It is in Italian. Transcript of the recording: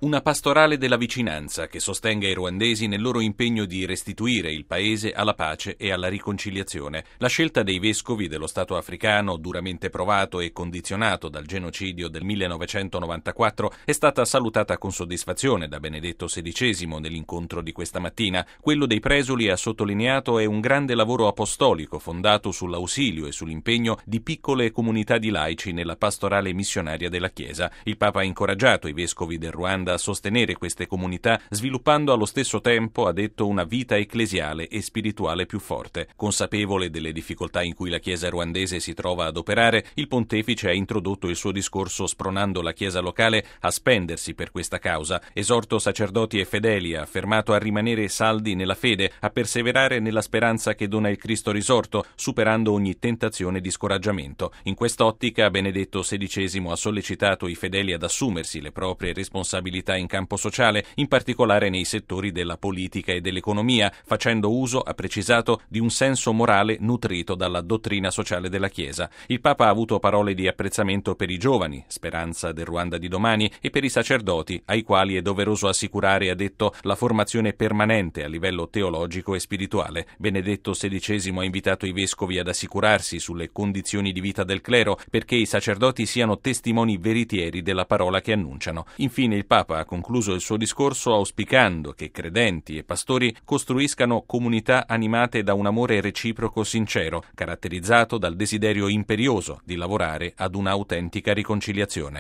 Una pastorale della vicinanza che sostenga i ruandesi nel loro impegno di restituire il paese alla pace e alla riconciliazione. La scelta dei vescovi dello Stato africano, duramente provato e condizionato dal genocidio del 1994, è stata salutata con soddisfazione da Benedetto XVI nell'incontro di questa mattina. Quello dei presuli, ha sottolineato, è un grande lavoro apostolico fondato sull'ausilio e sull'impegno di piccole comunità di laici nella pastorale missionaria della Chiesa. Il Papa ha incoraggiato i vescovi del Ruanda a sostenere queste comunità, sviluppando allo stesso tempo, ha detto, una vita ecclesiale e spirituale più forte. Consapevole delle difficoltà in cui la Chiesa ruandese si trova ad operare, il pontefice ha introdotto il suo discorso spronando la Chiesa locale a spendersi per questa causa. Esorto sacerdoti e fedeli, ha affermato, a rimanere saldi nella fede, a perseverare nella speranza che dona il Cristo risorto, superando ogni tentazione di scoraggiamento. In quest'ottica, Benedetto XVI ha sollecitato i fedeli ad assumersi le proprie responsabilità in campo sociale, in particolare nei settori della politica e dell'economia, facendo uso, ha precisato, di un senso morale nutrito dalla dottrina sociale della Chiesa. Il Papa ha avuto parole di apprezzamento per i giovani, speranza del Ruanda di domani, e per i sacerdoti, ai quali è doveroso assicurare, ha detto, la formazione permanente a livello teologico e spirituale. Benedetto XVI ha invitato i vescovi ad assicurarsi sulle condizioni di vita del clero, perché i sacerdoti siano testimoni veritieri della parola che annunciano. Infine il Papa ha concluso il suo discorso auspicando che credenti e pastori costruiscano comunità animate da un amore reciproco sincero, caratterizzato dal desiderio imperioso di lavorare ad una autentica riconciliazione.